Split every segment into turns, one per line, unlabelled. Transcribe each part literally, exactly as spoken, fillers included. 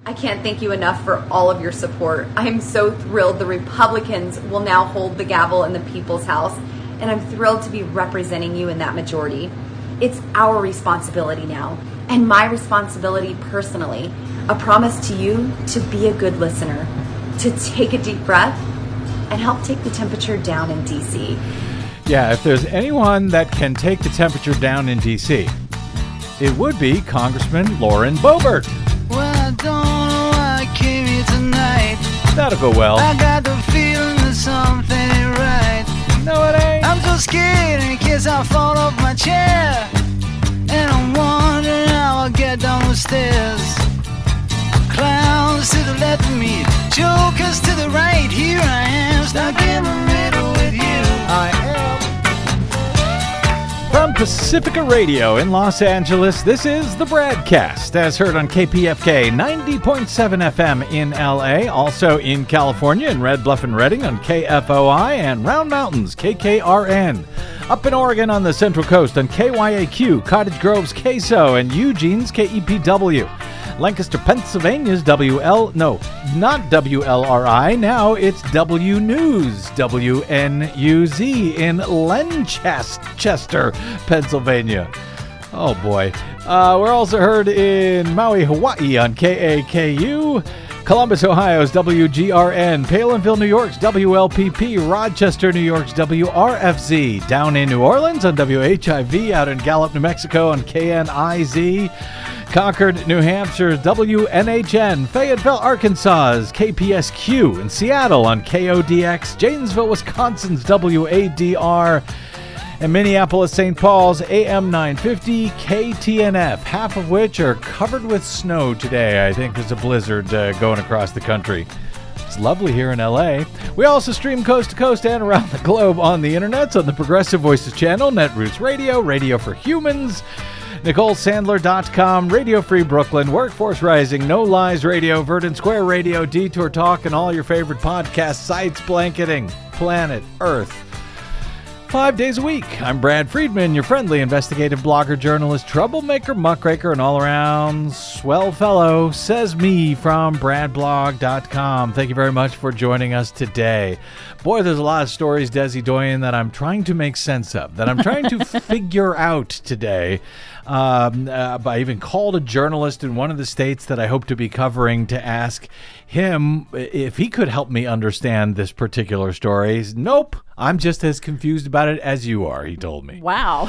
I can't thank you enough for all of your support. I am so thrilled the Republicans will now hold the gavel in the People's House, and I'm thrilled to be representing you in that majority. It's our responsibility now, and my responsibility personally, a promise to you to be a good listener, to take a deep breath, and help take the temperature down in D C.
Yeah, if there's anyone that can take the temperature down in D C, it would be Congressman Lauren Boebert.
Well, I don't know why I came here tonight.
That'll go well.
I got the feeling that something ain't right.
No, it ain't.
I'm so scared in case I fall off my chair. And I'm wondering how I'll get down the stairs. Clowns to the left of me, jokers to the right. Here I am, stuck in the middle with you.
I am. From Pacifica Radio in Los Angeles, this is the Bradcast, as heard on K P F K ninety point seven F M in L A, also in California in Red Bluff and Redding on K F O I, and Round Mountains, K K R N. Up in Oregon on the Central Coast on K Y A Q, Cottage Grove's K S O, and Eugene's K E P W. Lancaster, Pennsylvania's W L, no, not W L R I, now it's W News, W N U Z in Lancaster, Pennsylvania. Oh boy. Uh, we're also heard in Maui, Hawaii on K A K U, Columbus, Ohio's W G R N, Palinville, New York's W L P P, Rochester, New York's W R F Z, down in New Orleans on W H I V, out in Gallup, New Mexico on K N I Z, Concord, New Hampshire's W N H N, Fayetteville, Arkansas's K P S Q, in Seattle on K O D X, Janesville, Wisconsin's W A D R, and Minneapolis, Saint Paul's A M nine fifty K T N F, half of which are covered with snow today. I think there's a blizzard uh, going across the country. It's lovely here in L A. We also stream coast to coast and around the globe on the internets on the Progressive Voices channel, Netroots Radio, Radio for Humans, Nicole Sandler dot com, Radio Free Brooklyn, Workforce Rising, No Lies Radio, Verdant Square Radio, Detour Talk, and all your favorite podcast sites blanketing planet Earth five days a week. I'm Brad Friedman, your friendly investigative blogger, journalist, troublemaker, muckraker, and all-around swell fellow, says me from brad blog dot com. Thank you very much for joining us today. Boy, there's a lot of stories, Desi Doyen, that I'm trying to make sense of, that I'm trying to figure out today. Um, uh, I even called a journalist in one of the states that I hope to be covering to ask him if he could help me understand this particular story. Nope, I'm just as confused about it as you are, he told me.
Wow.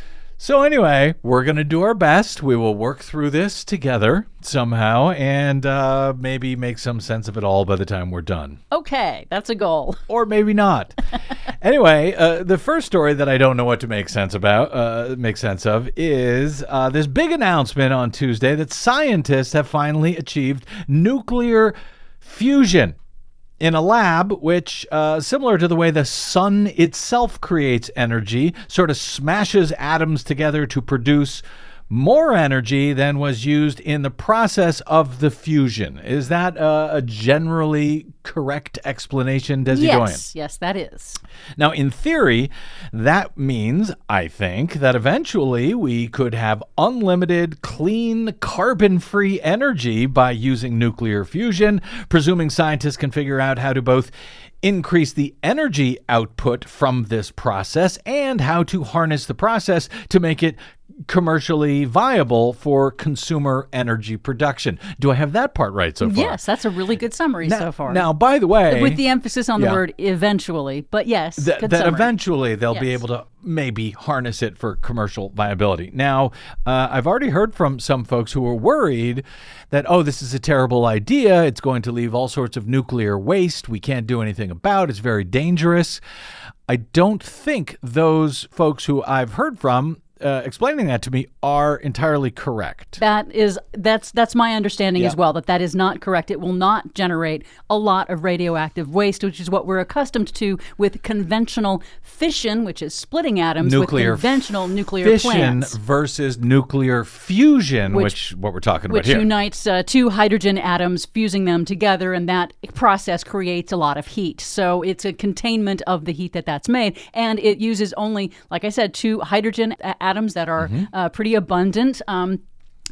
So anyway, we're going to do our best. We will work through this together somehow and uh, maybe make some sense of it all by the time we're done.
Okay, that's a goal.
Or maybe not. Anyway, uh, the first story that I don't know what to make sense about, uh, make sense of, is uh, this big announcement on Tuesday that scientists have finally achieved nuclear fusion in a lab, which, uh, similar to the way the sun itself creates energy, sort of smashes atoms together to produce more energy than was used in the process of the fusion. Is that uh, a generally correct explanation, Desi Doyen?
Yes, yes, that is.
Now, in theory, that means, I think, that eventually we could have unlimited, clean, carbon-free energy by using nuclear fusion, presuming scientists can figure out how to both increase the energy output from this process and how to harness the process to make it commercially viable for consumer energy production. Do I have that part right so far?
Yes, that's a really good summary
now,
so far.
Now, by the way,
with the emphasis on
yeah.
the word eventually, but yes,
th-
good
that
summary.
eventually they'll
yes.
be able to maybe harness it for commercial viability. Now, uh, I've already heard from some folks who are worried that, oh, this is a terrible idea. It's going to leave all sorts of nuclear waste we can't do anything about. It's very dangerous. I don't think those folks who I've heard from Uh, explaining that to me are entirely correct.
That is, that's that's my understanding
yeah.
as well, that that is not correct. It will not generate a lot of radioactive waste, which is what we're accustomed to with conventional fission, which is splitting atoms
nuclear
with conventional nuclear
fission
plants.
Versus nuclear fusion, which, which what we're talking
which
about here.
Which unites uh, two hydrogen atoms, fusing them together, and that process creates a lot of heat. So it's a containment of the heat that that's made, and it uses only, like I said, two hydrogen atoms atoms that are mm-hmm. uh, pretty abundant. Um,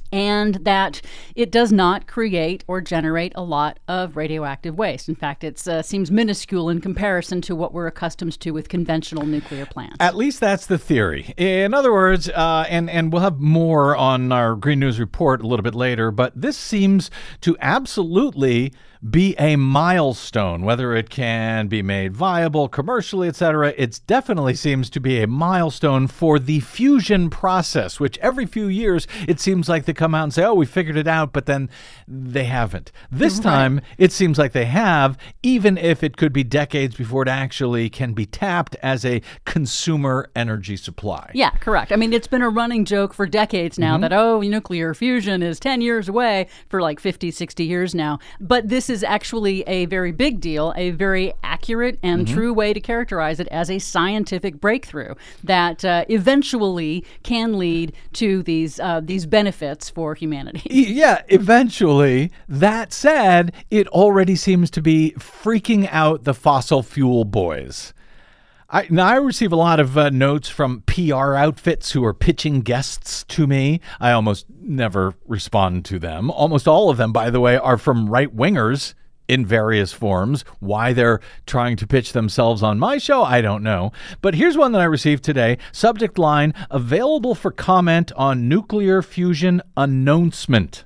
and that it does not create or generate a lot of radioactive waste. In fact, it uh, seems minuscule in comparison to what we're accustomed to with conventional nuclear plants.
At least that's the theory. In other words, uh, and, and we'll have more on our Green News Report a little bit later, but this seems to absolutely be a milestone, whether it can be made viable commercially, et cetera. It definitely seems to be a milestone for the fusion process, which every few years it seems like they come out and say, oh, we figured it out, but then they haven't. This
Right.
time, it seems like they have, even if it could be decades before it actually can be tapped as a consumer energy supply.
Yeah, correct. I mean, it's been a running joke for decades now
Mm-hmm.
that, oh, nuclear fusion is ten years away for like fifty, sixty years now. But this is actually a very big deal, a very accurate and
Mm-hmm.
true way to characterize it as a scientific breakthrough that uh, eventually can lead to these uh, these benefits for humanity.
Yeah, eventually. That said, it already seems to be freaking out the fossil fuel boys. I, now, I receive a lot of uh, notes from P R outfits who are pitching guests to me. I almost never respond to them. Almost all of them, by the way, are from right-wingers in various forms. Why they're trying to pitch themselves on my show, I don't know. But here's one that I received today. Subject line, available for comment on nuclear fusion announcement.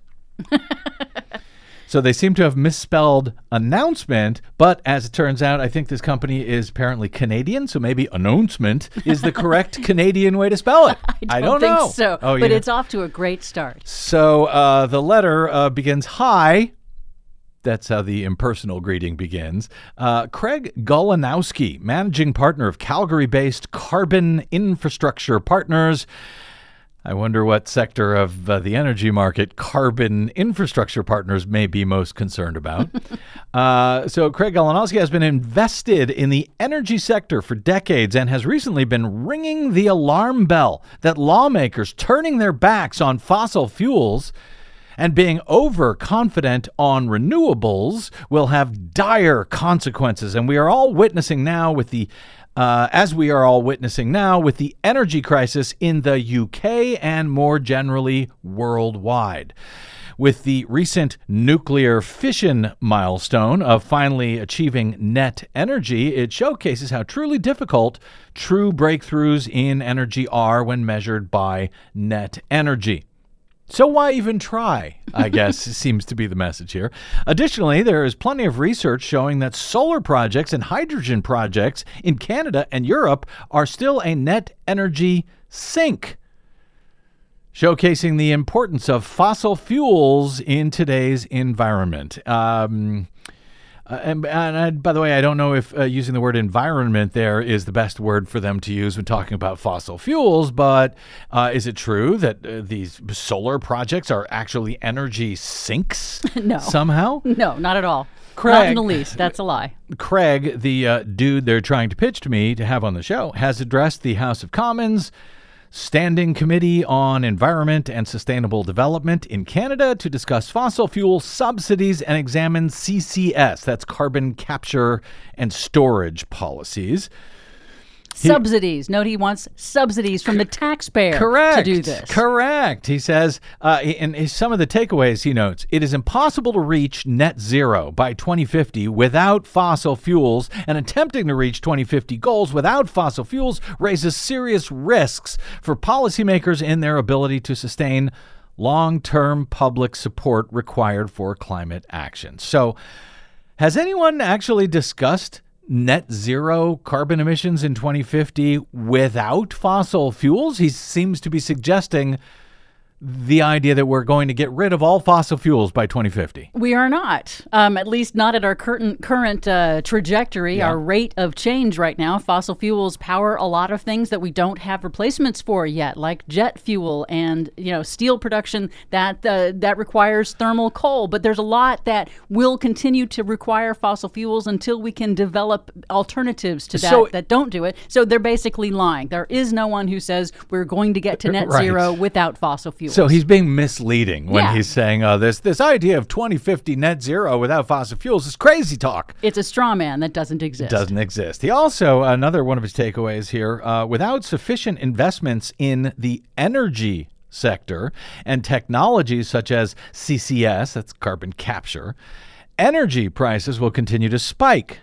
So they seem to have misspelled announcement, but as it turns out, I think this company is apparently Canadian, so maybe announcement is the correct Canadian way to spell it.
I
don't,
don't, think
know.
so,
Oh,
but
yeah.
it's off to a great start.
So uh, the letter uh, begins, hi. That's how the impersonal greeting begins. Uh, Craig Golanowski, managing partner of Calgary-based Carbon Infrastructure Partners. I wonder what sector of uh, the energy market Carbon Infrastructure Partners may be most concerned about. uh, so Craig Golanowski has been invested in the energy sector for decades and has recently been ringing the alarm bell that lawmakers turning their backs on fossil fuels and being overconfident on renewables will have dire consequences. And we are all witnessing now with the Uh, as we are all witnessing now with the energy crisis in the U K and more generally worldwide. With the recent nuclear fission milestone of finally achieving net energy, it showcases how truly difficult true breakthroughs in energy are when measured by net energy. So why even try, I guess, seems to be the message here. Additionally, there is plenty of research showing that solar projects and hydrogen projects in Canada and Europe are still a net energy sink, showcasing the importance of fossil fuels in today's environment. Um, uh, and, and I, by the way, I don't know if uh, using the word environment there is the best word for them to use when talking about fossil fuels, but uh, is it true that uh, these solar projects are actually energy sinks
No.
somehow?
No, not at all.
Craig-
Not in the least. That's a lie.
Craig, the uh, dude they're trying to pitch to me to have on the show, has addressed the House of Commons Standing Committee on Environment and Sustainable Development in Canada to discuss fossil fuel subsidies and examine C C S, that's carbon capture and storage policies.
Subsidies. Note he wants subsidies from the taxpayer
Correct.
to do this.
Correct. He says, uh, in some of the takeaways he notes, it is impossible to reach net zero by twenty fifty without fossil fuels, and attempting to reach twenty fifty goals without fossil fuels raises serious risks for policymakers in their ability to sustain long-term public support required for climate action. So, has anyone actually discussed net zero carbon emissions in twenty fifty without fossil fuels? He seems to be suggesting the idea that we're going to get rid of all fossil fuels by twenty fifty.
We are not, um, at least not at our current current uh, trajectory,
Yeah.
our rate of change right now. Fossil fuels power a lot of things that we don't have replacements for yet, like jet fuel and you know steel production that uh, that requires thermal coal. But there's a lot that will continue to require fossil fuels until we can develop alternatives to that
So-
that don't do it. So they're basically lying. There is no one who says we're going to get to net
Right.
zero without fossil fuels.
So he's being misleading when
Yeah.
he's saying, oh, this, this idea of twenty fifty net zero without fossil fuels is crazy talk.
It's a straw man that doesn't exist.
Doesn't exist. He also, another one of his takeaways here, uh, without sufficient investments in the energy sector and technologies such as C C S, that's carbon capture, energy prices will continue to spike.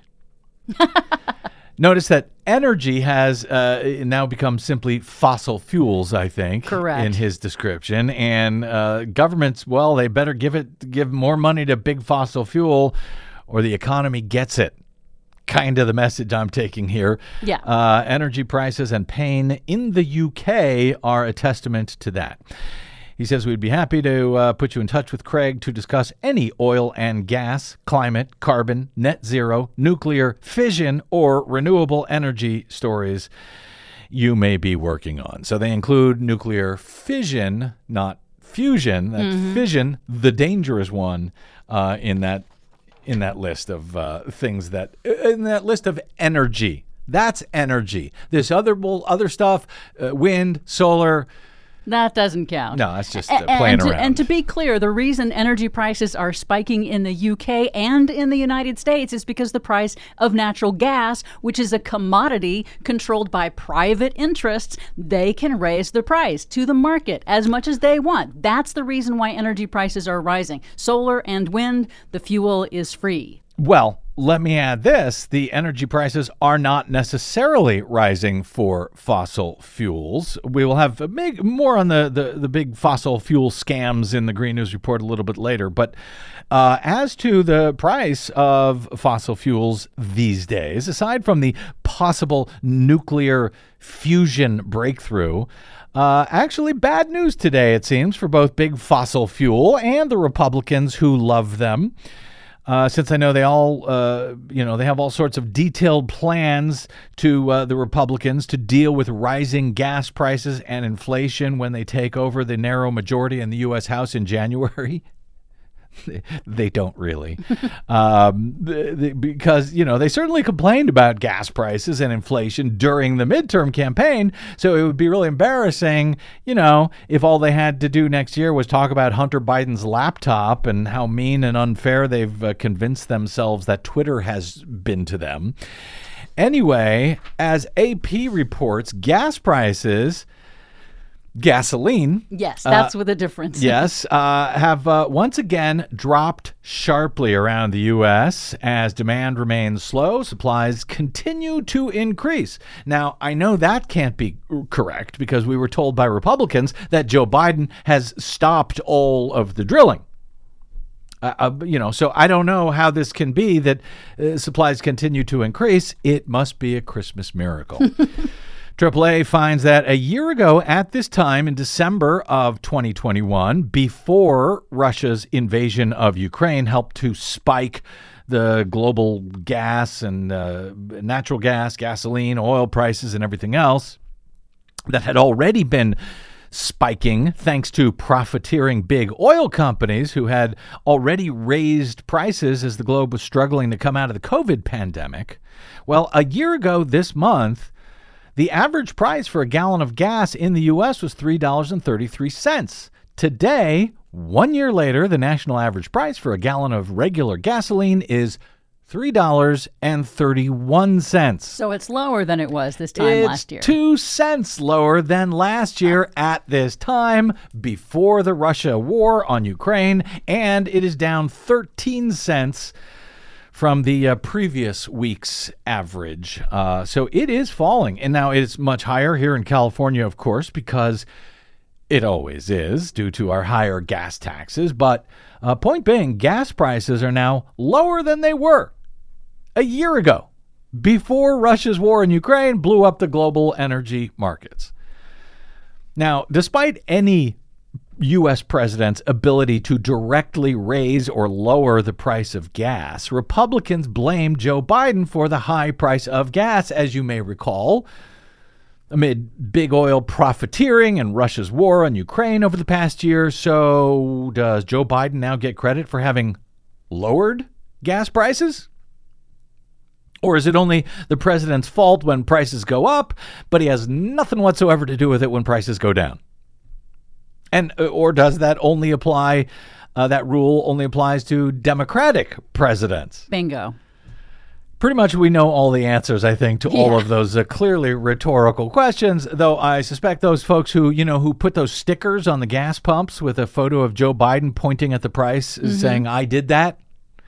Notice that energy has uh, now become simply fossil fuels, I think.
Correct.
In his description. And uh, governments, well, they better give it give more money to big fossil fuel or the economy gets it. Kind of the message I'm taking here.
Yeah.
Uh, energy prices and pain in the U K are a testament to that. He says we'd be happy to uh, put you in touch with Craig to discuss any oil and gas, climate, carbon, net zero, nuclear, fission, or renewable energy stories you may be working on. So they include nuclear fission, not fusion. That mm-hmm. fission, the dangerous one, uh, in that in that list of uh, things that in that list of energy. That's energy. This other other stuff, uh, wind, solar.
That doesn't count.
No, that's just uh,
and,
playing
and to,
around.
And to be clear, the reason energy prices are spiking in the U K and in the United States is because the price of natural gas, which is a commodity controlled by private interests, they can raise the price to the market as much as they want. That's the reason why energy prices are rising. Solar and wind, the fuel is free.
Well, let me add this. The energy prices are not necessarily rising for fossil fuels. We will have a big, more on the, the, the big fossil fuel scams in the Green News Report a little bit later. But uh, as to the price of fossil fuels these days, aside from the possible nuclear fusion breakthrough, Uh, actually, bad news today, it seems, for both big fossil fuel and the Republicans who love them. Uh, since I know they all, uh, you know, they have all sorts of detailed plans to uh, the Republicans to deal with rising gas prices and inflation when they take over the narrow majority in the U S House in January. They don't really, um, the, the, because, you know, they certainly complained about gas prices and inflation during the midterm campaign. So it would be really embarrassing, you know, if all they had to do next year was talk about Hunter Biden's laptop and how mean and unfair they've uh, convinced themselves that Twitter has been to them. Anyway, as A P reports, gas prices... Gasoline.
Yes, that's uh, with a difference.
yes, uh, have uh, once again dropped sharply around the U S as demand remains slow. Supplies continue to increase. Now, I know that can't be correct because we were told by Republicans that Joe Biden has stopped all of the drilling. Uh, uh, you know, so I don't know how this can be that uh, supplies continue to increase. It must be a Christmas miracle. triple A finds that a year ago at this time in December of twenty twenty-one, before Russia's invasion of Ukraine helped to spike the global gas and uh, natural gas, gasoline, oil prices and everything else that had already been spiking thanks to profiteering big oil companies who had already raised prices as the globe was struggling to come out of the COVID pandemic. Well, a year ago this month, the average price for a gallon of gas in the U S was three dollars and thirty-three cents. Today, one year later, the national average price for a gallon of regular gasoline is three dollars and thirty-one cents.
So it's lower than it was this time
it's
last year.
two cents lower than last year at this time before the Russia war on Ukraine, and it is down thirteen cents from the uh, previous week's average. Uh, so it is falling. And now it's much higher here in California, of course, because it always is due to our higher gas taxes. But uh, point being, gas prices are now lower than they were a year ago, before Russia's war in Ukraine blew up the global energy markets. Now, despite any U S president's ability to directly raise or lower the price of gas, Republicans blamed Joe Biden for the high price of gas, as you may recall. Amid big oil profiteering and Russia's war on Ukraine over the past year, so does Joe Biden now get credit for having lowered gas prices? Or is it only the president's fault when prices go up, but he has nothing whatsoever to do with it when prices go down? And or does that only apply, uh, that rule only applies to Democratic presidents?
Bingo.
Pretty much we know all the answers, I think, to all yeah. of those uh, clearly rhetorical questions, though I suspect those folks who, you know, who put those stickers on the gas pumps with a photo of Joe Biden pointing at the price mm-hmm. saying, I did that.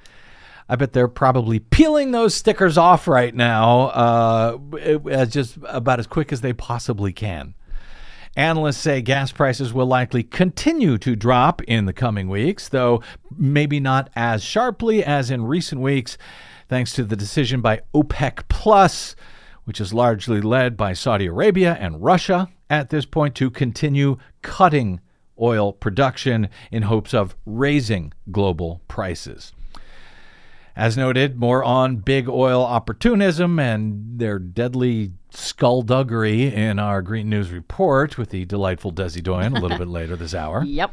I bet they're probably peeling those stickers off right now uh, as just about as quick as they possibly can. Analysts say gas prices will likely continue to drop in the coming weeks, though maybe not as sharply as in recent weeks, thanks to the decision by OPEC Plus, which is largely led by Saudi Arabia and Russia at this point, to continue cutting oil production in hopes of raising global prices. As noted, more on big oil opportunism and their deadly skullduggery in our Green News Report with the delightful Desi Doyen a little bit later this hour.
Yep.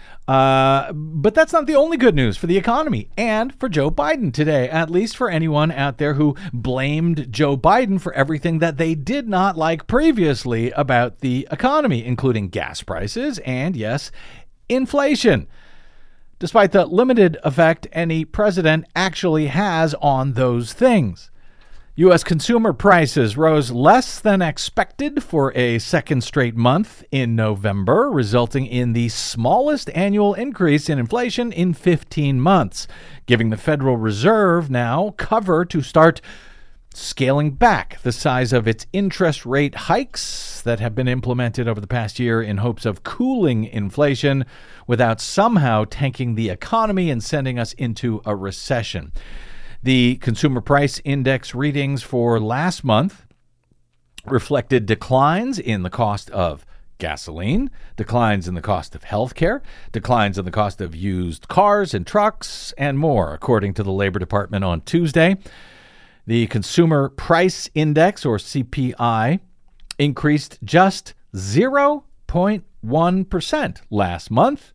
Uh, but that's not the only good news for the economy and for Joe Biden today, at least for anyone out there who blamed Joe Biden for everything that they did not like previously about the economy, including gas prices and, yes, inflation, despite the limited effect any president actually has on those things. U S consumer prices rose less than expected for a second straight month in November, resulting in the smallest annual increase in inflation in fifteen months, giving the Federal Reserve now cover to start scaling back the size of its interest rate hikes that have been implemented over the past year in hopes of cooling inflation without somehow tanking the economy and sending us into a recession. The Consumer Price Index readings for last month reflected declines in the cost of gasoline, declines in the cost of healthcare, declines in the cost of used cars and trucks, and more, according to the Labor Department on Tuesday. The Consumer Price Index, or C P I, increased just zero point one percent last month.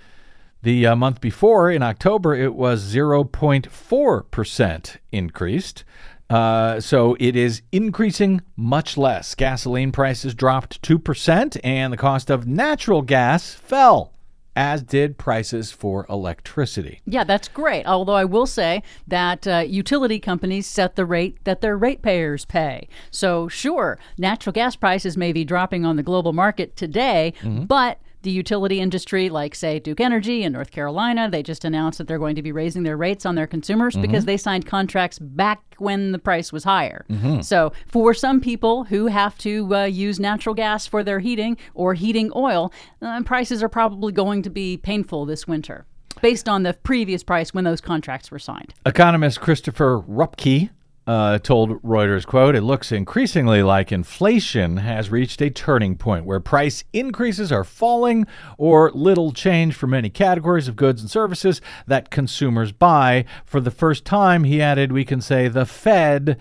The uh, month before, in October, it was zero point four percent increased. Uh, so it is increasing much less. Gasoline prices dropped two percent, and the cost of natural gas fell, as did prices for electricity.
Yeah, that's great. Although I will say that uh, utility companies set the rate that their ratepayers pay. So sure, natural gas prices may be dropping on the global market today, mm-hmm. but the utility industry, like, say, Duke Energy in North Carolina, they just announced that they're going to be raising their rates on their consumers mm-hmm. because they signed contracts back when the price was higher. Mm-hmm. So for some people who have to uh, use natural gas for their heating or heating oil, uh, prices are probably going to be painful this winter, based on the previous price when those contracts were signed.
Economist Christopher Rupke Uh, told Reuters, quote, "It looks increasingly like inflation has reached a turning point where price increases are falling or little change for many categories of goods and services that consumers buy. For the first time," he added, "we can say the Fed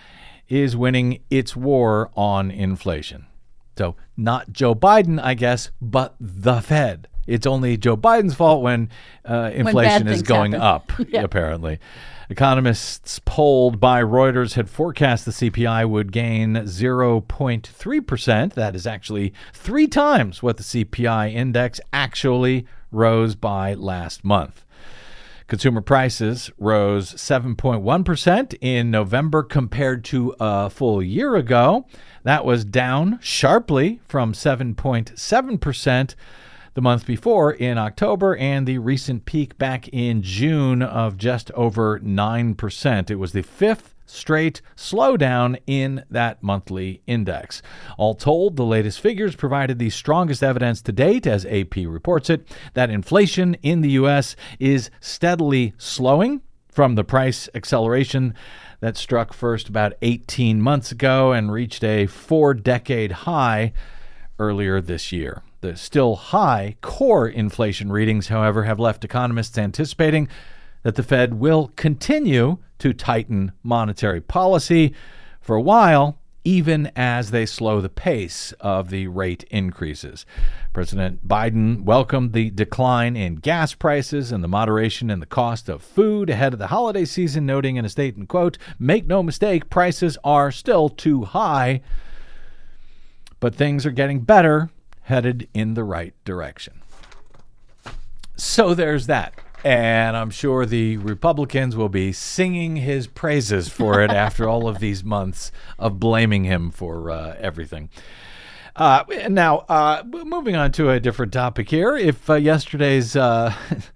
is winning its war on inflation." So not Joe Biden, I guess, but the Fed. It's only Joe Biden's fault when uh, inflation
when
is going
happen.
up, yeah. apparently. Economists polled by Reuters had forecast the C P I would gain zero point three percent. That is actually three times what the C P I index actually rose by last month. Consumer prices rose seven point one percent in November compared to a full year ago. That was down sharply from seven point seven percent the month before in October, and the recent peak back in June of just over nine percent. It was the fifth straight slowdown in that monthly index. All told, the latest figures provided the strongest evidence to date, as A P reports it, that inflation in the U S is steadily slowing from the price acceleration that struck first about eighteen months ago and reached a four-decade high earlier this year. The still high core inflation readings, however, have left economists anticipating that the Fed will continue to tighten monetary policy for a while, even as they slow the pace of the rate increases. President Biden welcomed the decline in gas prices and the moderation in the cost of food ahead of the holiday season, noting in a statement, quote, "Make no mistake, prices are still too high, but things are getting better, headed in the right direction." So there's that. And I'm sure the Republicans will be singing his praises for it after all of these months of blaming him for uh, everything. Uh, now, uh, moving on to a different topic here. If uh, yesterday's uh,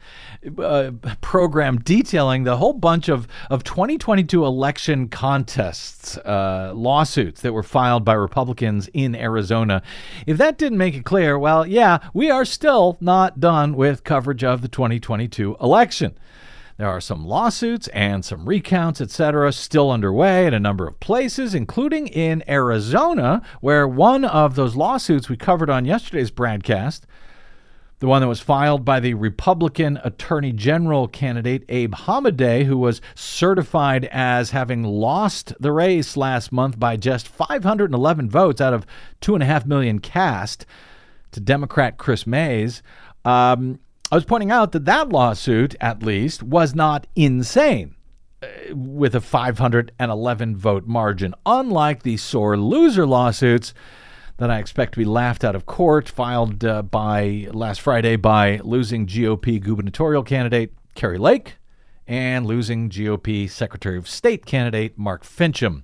uh, program detailing the whole bunch of, of twenty twenty-two election contests, uh, lawsuits that were filed by Republicans in Arizona, if that didn't make it clear, well, yeah, we are still not done with coverage of the twenty twenty-two election. There are some lawsuits and some recounts, et cetera, still underway in a number of places, including in Arizona, where one of those lawsuits we covered on yesterday's broadcast, the one that was filed by the Republican Attorney General candidate Abe Hamadeh, who was certified as having lost the race last month by just five hundred eleven votes out of two point five million cast to Democrat Chris Mays. Um... I was pointing out that that lawsuit, at least, was not insane uh, with a five hundred eleven vote margin, unlike the sore loser lawsuits that I expect to be laughed out of court, filed uh, by last Friday by losing G O P gubernatorial candidate Kari Lake and losing G O P Secretary of State candidate Mark Finchem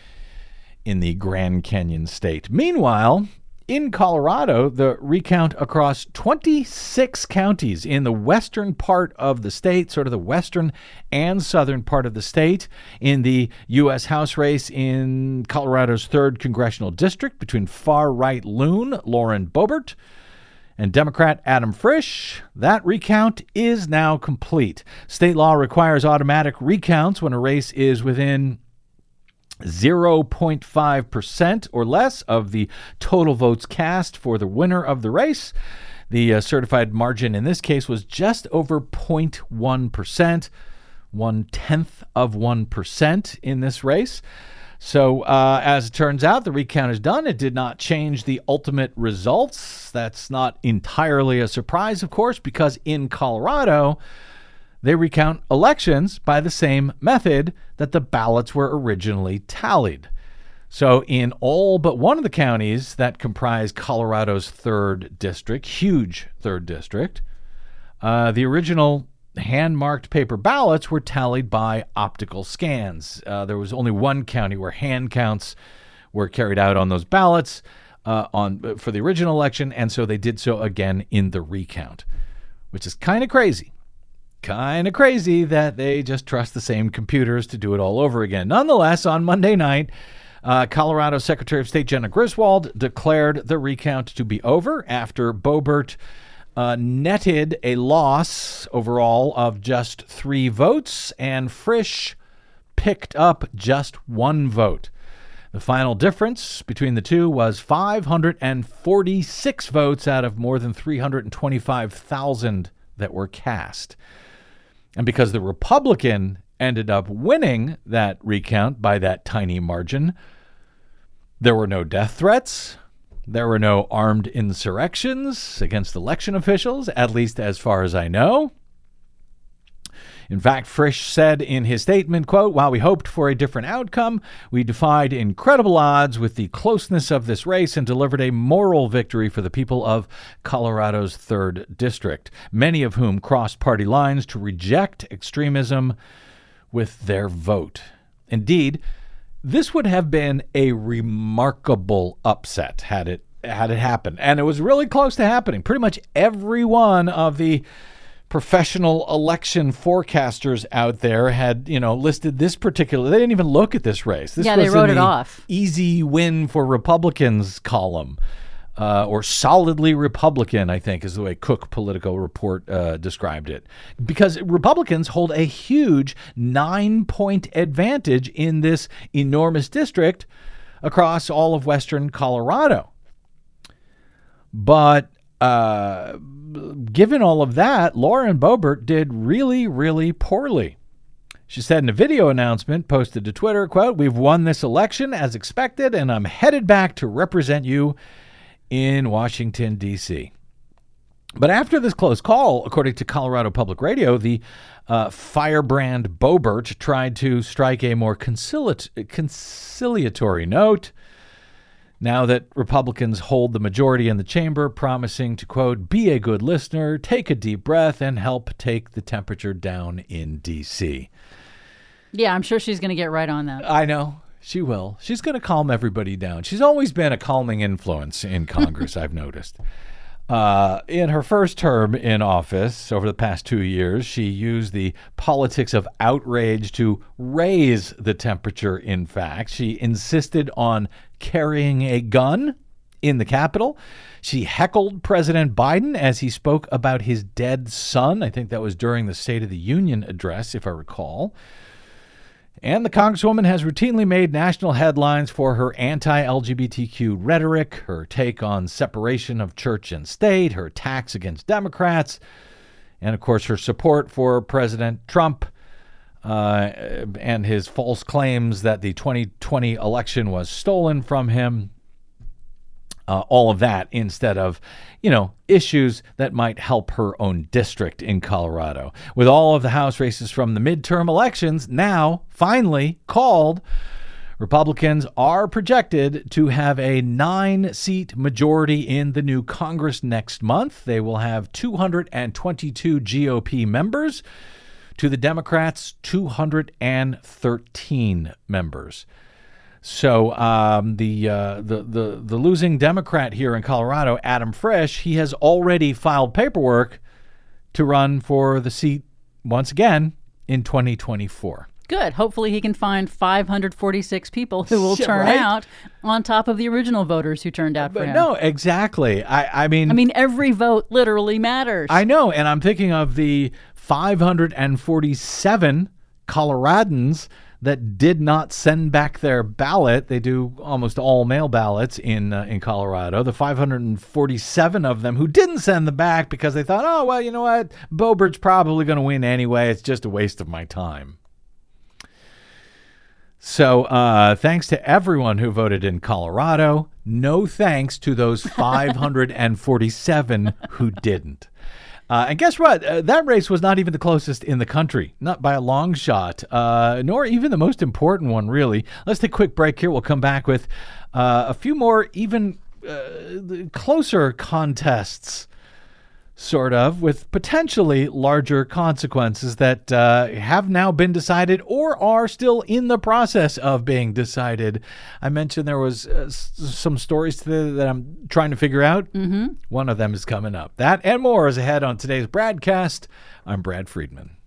in the Grand Canyon state. Meanwhile, in Colorado, the recount across twenty-six counties in the western part of the state, sort of the western and southern part of the state, in the U S House race in Colorado's third congressional district between far-right loon Lauren Boebert and Democrat Adam Frisch, that recount is now complete. State law requires automatic recounts when a race is within zero point five percent or less of the total votes cast for the winner of the race. The uh, certified margin in this case was just over zero point one percent, one-tenth of one percent in this race. So uh, as it turns out, the recount is done. It did not change the ultimate results. That's not entirely a surprise, of course, because in Colorado, they recount elections by the same method that the ballots were originally tallied. So in all but one of the counties that comprise Colorado's third district, huge third district, uh, the original hand-marked paper ballots were tallied by optical scans. Uh, there was only one county where hand counts were carried out on those ballots uh, on for the original election, and so they did so again in the recount, which is kind of crazy. Kind of crazy that they just trust the same computers to do it all over again. Nonetheless, on Monday night, uh, Colorado Secretary of State Jena Griswold declared the recount to be over after Boebert uh, netted a loss overall of just three votes, and Frisch picked up just one vote. The final difference between the two was five hundred forty-six votes out of more than three hundred twenty-five thousand that were cast. And because the Republican ended up winning that recount by that tiny margin, there were no death threats. There were no armed insurrections against election officials, at least as far as I know. In fact, Frisch said in his statement, quote, "While we hoped for a different outcome, we defied incredible odds with the closeness of this race and delivered a moral victory for the people of Colorado's third district, many of whom crossed party lines to reject extremism with their vote." Indeed, this would have been a remarkable upset had it had it happened. And it was really close to happening. Pretty much every one of the professional election forecasters out there had, you know, listed this particular. They didn't even look at this race. This
yeah,
was
they wrote
in
it
the
off.
Easy win for Republicans column, uh, or solidly Republican, I think, is the way Cook Political Report uh, described it. Because Republicans hold a huge nine-point advantage in this enormous district across all of western Colorado. But uh, given all of that, Lauren Boebert did really, really poorly. She said in a video announcement posted to Twitter, quote, "We've won this election as expected, and I'm headed back to represent you in Washington, D C" But after this close call, according to Colorado Public Radio, the uh, firebrand Boebert tried to strike a more conciliat- conciliatory note. now that Republicans hold the majority in the chamber, promising to, quote, be a good listener, take a deep breath, and help take the temperature down in D C.
Yeah, I'm sure she's going to get right on that.
I know. She will. She's going to calm everybody down. She's always been a calming influence in Congress, I've noticed. Uh, in her first term in office over the past two years, she used the politics of outrage to raise the temperature, in fact. She insisted on carrying a gun in the Capitol. She heckled President Biden as he spoke about his dead son. I think that was during the State of the Union address, if I recall. And the Congresswoman has routinely made national headlines for her anti-L G B T Q rhetoric, her take on separation of church and state, her attacks against Democrats, and, of course, her support for President Trump uh, and his false claims that the twenty twenty election was stolen from him. Uh, all of that instead of, you know, issues that might help her own district in Colorado. With all of the House races from the midterm elections now finally called, Republicans are projected to have a nine-seat majority in the new Congress next month. They will have two hundred twenty-two G O P members to the Democrats' two hundred thirteen members. So um, the, uh, the the the losing Democrat here in Colorado, Adam Frisch, he has already filed paperwork to run for the seat once again in twenty twenty-four.
Good. Hopefully he can find five hundred forty-six people who will
Yeah,
turn
right?
out on top of the original voters who turned out for
But
him.
no, exactly. I, I mean,
I mean, every vote literally matters.
I know, and I'm thinking of the five hundred forty-seven Coloradans that did not send back their ballot. They do almost all mail ballots in uh, in Colorado. The five hundred forty-seven of them who didn't send them back because they thought, oh, well, you know what? Boebert's probably going to win anyway. It's just a waste of my time. So uh, thanks to everyone who voted in Colorado. No thanks to those five hundred forty-seven who didn't. Uh, and guess what? Uh, that race was not even the closest in the country, not by a long shot, uh, nor even the most important one, really. Let's take a quick break here. We'll come back with uh, a few more even uh, closer contests, sort of, with potentially larger consequences that uh, have now been decided or are still in the process of being decided. I mentioned there was uh, s- some stories today that I'm trying to figure out. Mm-hmm. One of them is coming up. That and more is ahead on today's Bradcast. I'm Brad Friedman.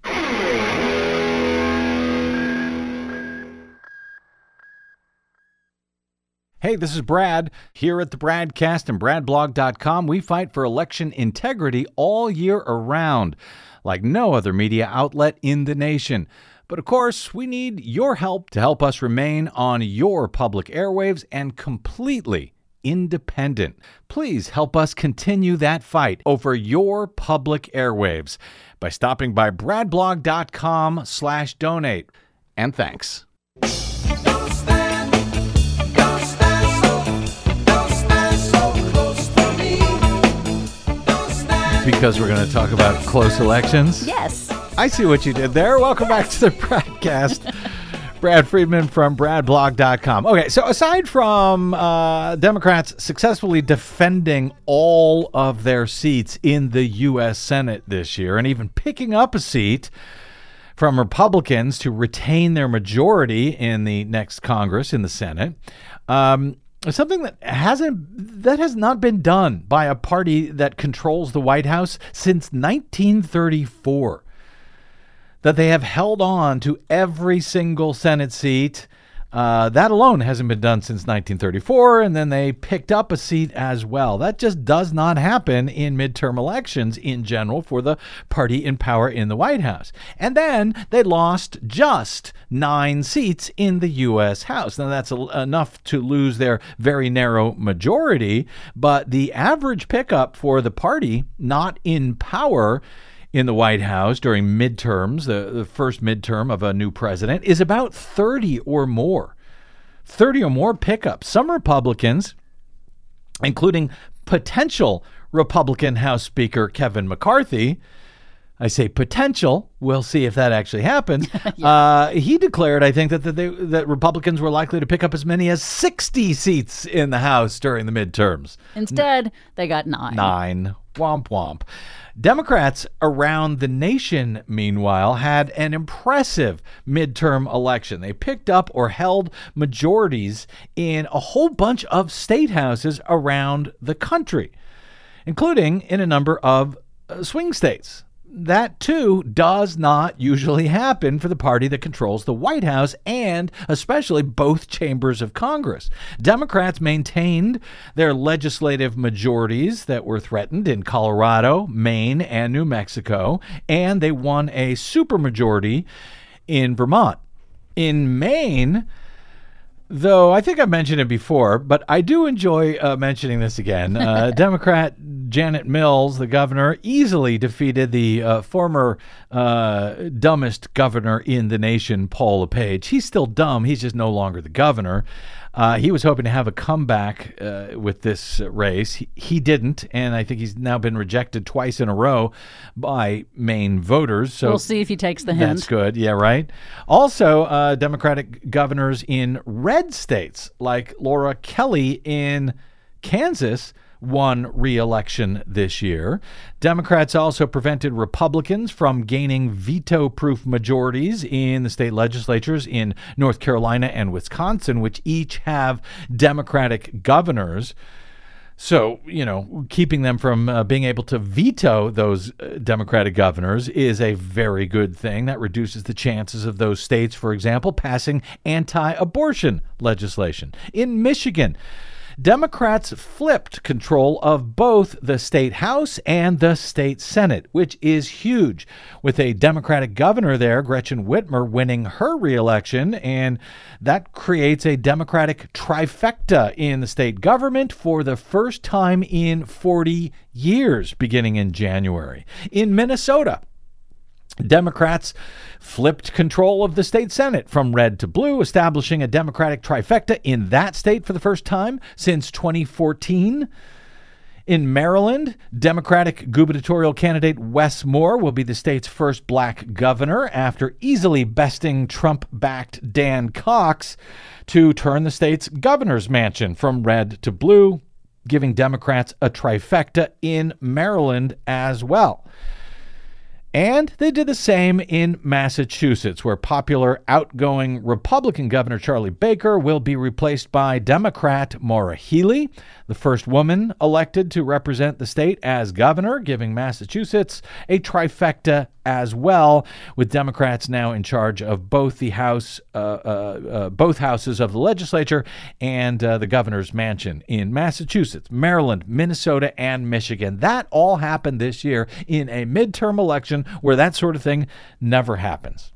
Hey, this is Brad. Here at the Bradcast and brad blog dot com, we fight for election integrity all year around, like no other media outlet in the nation. But of course, we need your help to help us remain on your public airwaves and completely independent. Please help us continue that fight over your public airwaves by stopping by brad blog dot com slash donate. And thanks.
Don't stand, don't stand so, don't stand so close to me. Don't stand.
Because we're going to talk about close elections.
Yes.
I see what you did there. Welcome back to the Bradcast. Brad Friedman from brad blog dot com. Okay, so aside from uh, Democrats successfully defending all of their seats in the U S Senate this year and even picking up a seat from Republicans to retain their majority in the next Congress in the Senate, um, something that hasn't that has not been done by a party that controls the White House since nineteen thirty-four. That they have held on to every single Senate seat. Uh, that alone hasn't been done since nineteen thirty-four, and then they picked up a seat as well. That just does not happen in midterm elections in general for the party in power in the White House. And then they lost just nine seats in the U S House. Now, that's a, enough to lose their very narrow majority, but the average pickup for the party not in power in the White House during midterms, the, the first midterm of a new president, is about thirty or more. thirty or more pickups. Some Republicans, including potential Republican House Speaker Kevin McCarthy, I say potential. We'll see if that actually happens. uh, he declared, I think, that that, they, that Republicans were likely to pick up as many as sixty seats in the House during the midterms.
Instead, they got nine.
Nine. Womp womp. Democrats around the nation, meanwhile, had an impressive midterm election. They picked up or held majorities in a whole bunch of state houses around the country, including in a number of uh, swing states. That, too, does not usually happen for the party that controls the White House and especially both chambers of Congress. Democrats maintained their legislative majorities that were threatened in Colorado, Maine, and New Mexico, and they won a supermajority in Vermont. In Maine, though I think I've mentioned it before, but I do enjoy uh, mentioning this again. Uh, Democrat Janet Mills, the governor, easily defeated the uh, former uh, dumbest governor in the nation, Paul LePage. He's still dumb. He's just no longer the governor. Uh, he was hoping to have a comeback uh, with this race. He, he didn't, and I think he's now been rejected twice in a row by Maine voters. So
we'll see if he takes the hint.
That's good. Yeah, right. Also, uh, Democratic governors in red states like Laura Kelly in Kansas won re-election this year. Democrats also prevented Republicans from gaining veto-proof majorities in the state legislatures in North Carolina and Wisconsin, which each have Democratic governors. So, you know, keeping them from uh, being able to veto those uh, Democratic governors is a very good thing. That reduces the chances of those states, for example, passing anti-abortion legislation. In Michigan, Democrats flipped control of both the state House and the state Senate, which is huge, with a Democratic governor there, Gretchen Whitmer, winning her reelection, and that creates a Democratic trifecta in the state government for the first time in forty years, beginning in January. In Minnesota, Democrats flipped control of the state Senate from red to blue, establishing a Democratic trifecta in that state for the first time since twenty fourteen. In Maryland, Democratic gubernatorial candidate Wes Moore will be the state's first black governor after easily besting Trump-backed Dan Cox to turn the state's governor's mansion from red to blue, giving Democrats a trifecta in Maryland as well. And they did the same in Massachusetts, where popular outgoing Republican Governor Charlie Baker will be replaced by Democrat Maura Healey, the first woman elected to represent the state as governor, giving Massachusetts a trifecta as well, with Democrats now in charge of both the House, uh, uh, uh, both houses of the legislature and uh, the governor's mansion in Massachusetts, Maryland, Minnesota, and Michigan. That all happened this year in a midterm election where that sort of thing never happens.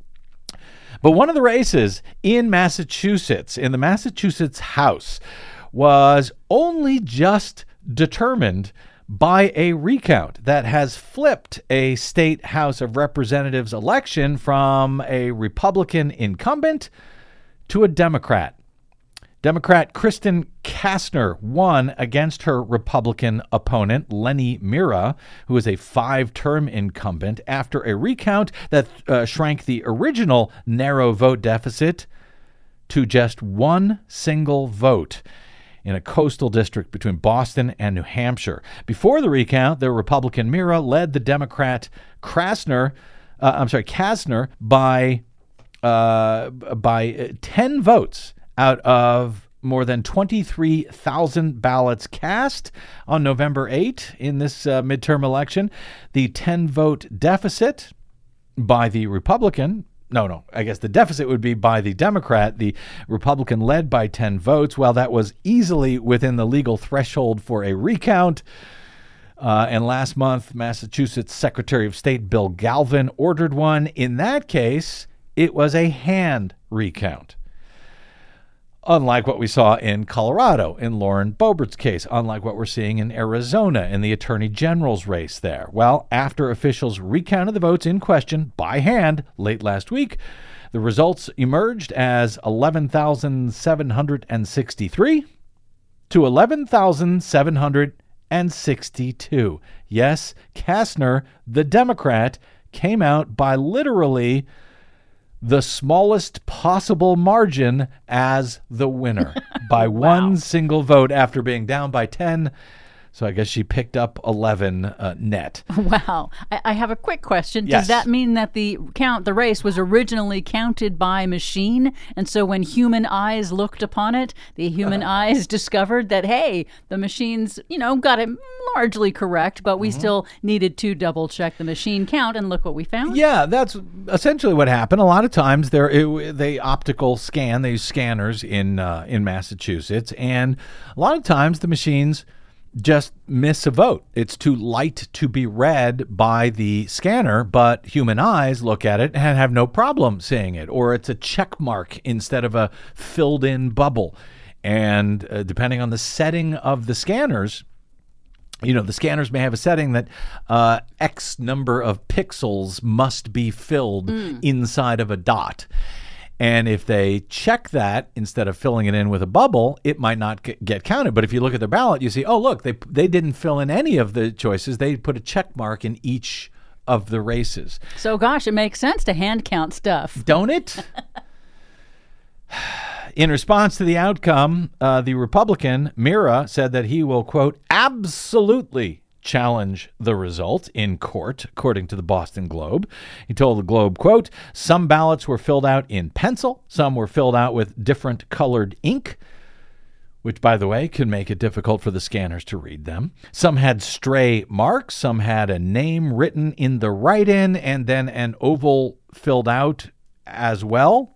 But one of the races in Massachusetts, in the Massachusetts House, was only just determined by a recount that has flipped a state House of Representatives election from a Republican incumbent to a Democrat. Democrat Kristen Kastner won against her Republican opponent, Lenny Mira, who is a five-term incumbent, after a recount that uh, shrank the original narrow vote deficit to just one single vote in a coastal district between Boston and New Hampshire. Before the recount, the Republican Mira led the Democrat Krasner, uh, I'm sorry, Kastner by uh, by ten votes out of more than twenty-three thousand ballots cast on November eighth in this uh, midterm election. The ten-vote deficit by the Republican No, no. I guess the deficit would be by the Democrat. The Republican led by ten votes. Well, that was easily within the legal threshold for a recount. Uh, and last month, Massachusetts Secretary of State Bill Galvin ordered one. In that case, it was a hand recount. Unlike what we saw in Colorado in Lauren Boebert's case, unlike what we're seeing in Arizona in the Attorney General's race there. Well, after officials recounted the votes in question by hand late last week, the results emerged as eleven thousand seven hundred sixty-three to eleven thousand seven hundred sixty-two. Yes, Kastner, the Democrat, came out by literally the smallest possible margin as the winner by one single vote after being down by ten. So I guess she picked up eleven uh, net.
Wow. I, I have a quick question.
Yes.
Does that mean that the count, the race was originally counted by machine? And so when human eyes looked upon it, the human eyes discovered that, hey, the machines, you know, got it largely correct, but we mm-hmm. still needed to double check the machine count, and look what we found.
Yeah, that's essentially what happened. A lot of times they're, it, they optical scan, they use scanners in, uh, in Massachusetts, and a lot of times the machines just miss a vote. It's too light to be read by the scanner, but human eyes look at it and have no problem seeing it. Or it's a check mark instead of a filled in bubble. And uh, depending on the setting of the scanners, you know, the scanners may have a setting that uh, X number of pixels must be filled mm. inside of a dot. And if they check that instead of filling it in with a bubble, it might not get, get counted. But if you look at their ballot, you see, oh, look, they they didn't fill in any of the choices. They put a check mark in each of the races.
So, gosh, it makes sense to hand count stuff.
Don't it? In response to the outcome, uh, the Republican, Mira, said that he will, quote, absolutely challenge the result in court, according to the Boston Globe. He told the Globe, quote, some ballots were filled out in pencil, some were filled out with different colored ink, which, by the way, can make it difficult for the scanners to read them. Some had stray marks, some had a name written in the write-in, and then an oval filled out as well.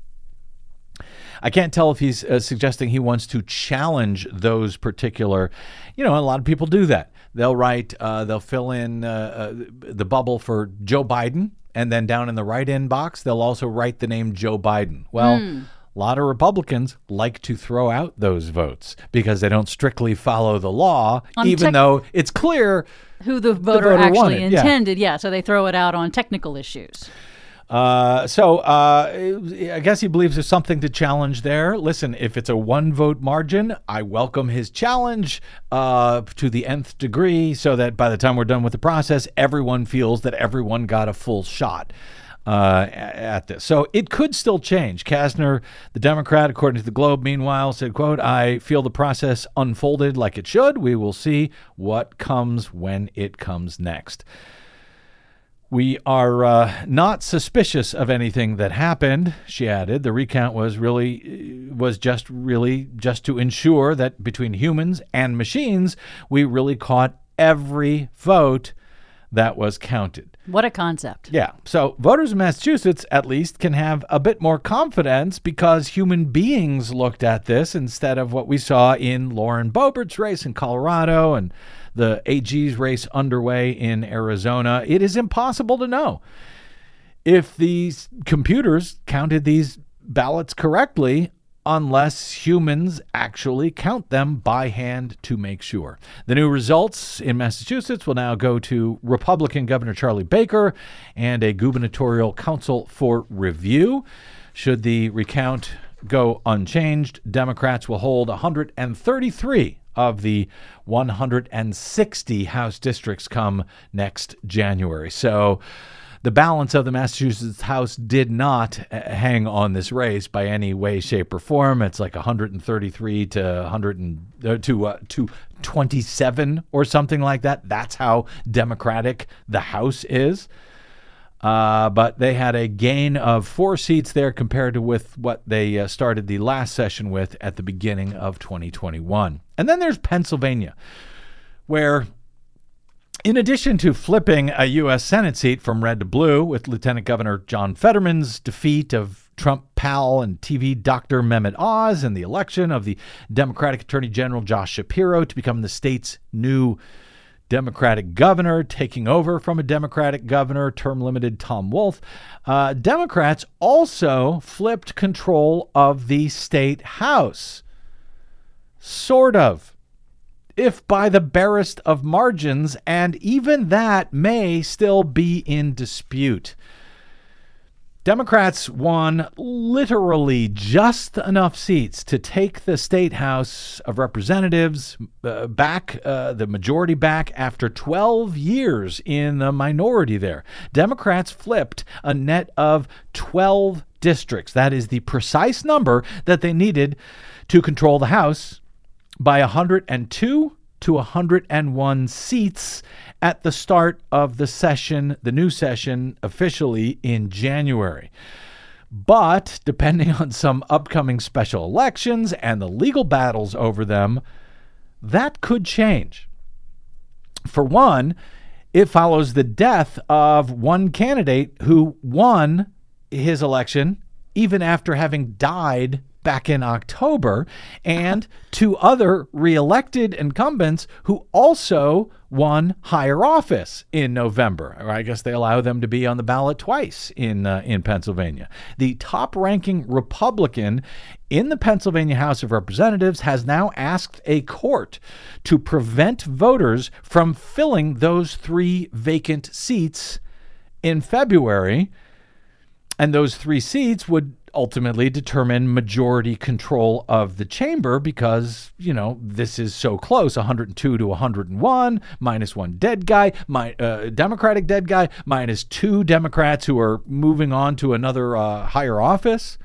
I can't tell if he's uh, suggesting he wants to challenge those particular, you know, a lot of people do that. They'll write, uh, they'll fill in uh, uh, the bubble for Joe Biden, and then down in the write-in box, they'll also write the name Joe Biden. Well, mm. a lot of Republicans like to throw out those votes because they don't strictly follow the law, on even tech- though it's clear
who the voter,
the voter
actually
wanted.
intended.
Yeah.
yeah, so they throw it out on technical issues.
Uh, so uh, I guess he believes there's something to challenge there. Listen, if it's a one vote margin, I welcome his challenge uh, to the nth degree so that by the time we're done with the process, everyone feels that everyone got a full shot uh, at this. So it could still change. Kastner, the Democrat, according to the Globe, meanwhile, said, quote, I feel the process unfolded like it should. We will see what comes when it comes next. We are uh, not suspicious of anything that happened, she added. The recount was really was just really just to ensure that between humans and machines, we really caught every vote that was counted.
What a concept.
Yeah. So voters in Massachusetts, at least, can have a bit more confidence because human beings looked at this instead of what we saw in Lauren Boebert's race in Colorado and the A G's race underway in Arizona. It is impossible to know if these computers counted these ballots correctly unless humans actually count them by hand to make sure. The new results in Massachusetts will now go to Republican Governor Charlie Baker and a gubernatorial council for review. Should the recount go unchanged, Democrats will hold one hundred thirty-three of the one hundred sixty House districts come next January. So the balance of the Massachusetts House did not hang on this race by any way, shape, or form. It's like one hundred thirty-three to one hundred and, uh, to uh, to twenty-seven or something like that. That's how Democratic the House is. Uh, but they had a gain of four seats there compared to with what they uh, started the last session with at the beginning of twenty twenty-one. And then there's Pennsylvania, where in addition to flipping a U S Senate seat from red to blue with Lieutenant Governor John Fetterman's defeat of Trump pal and T V doctor Mehmet Oz and the election of the Democratic Attorney General Josh Shapiro to become the state's new Democratic governor, taking over from a Democratic governor, term-limited Tom Wolf, uh, Democrats also flipped control of the state house. Sort of. If by the barest of margins, and even that may still be in dispute. Democrats won literally just enough seats to take the state House of Representatives uh, back, uh, the majority back, after twelve years in the minority there. Democrats flipped a net of twelve districts. That is the precise number that they needed to control the House by one hundred two to one hundred one seats at the start of the session, the new session, officially in January. But depending on some upcoming special elections and the legal battles over them, that could change. For one, it follows the death of one candidate who won his election even after having died back in October, and two other reelected incumbents who also won higher office in November. Or I guess they allow them to be on the ballot twice in uh, in Pennsylvania. The top-ranking Republican in the Pennsylvania House of Representatives has now asked a court to prevent voters from filling those three vacant seats in February, and those three seats would ultimately determine majority control of the chamber because, you know, this is so close, one hundred two to one hundred one, minus one dead guy, my, uh, Democratic dead guy, minus two Democrats who are moving on to another uh, higher office.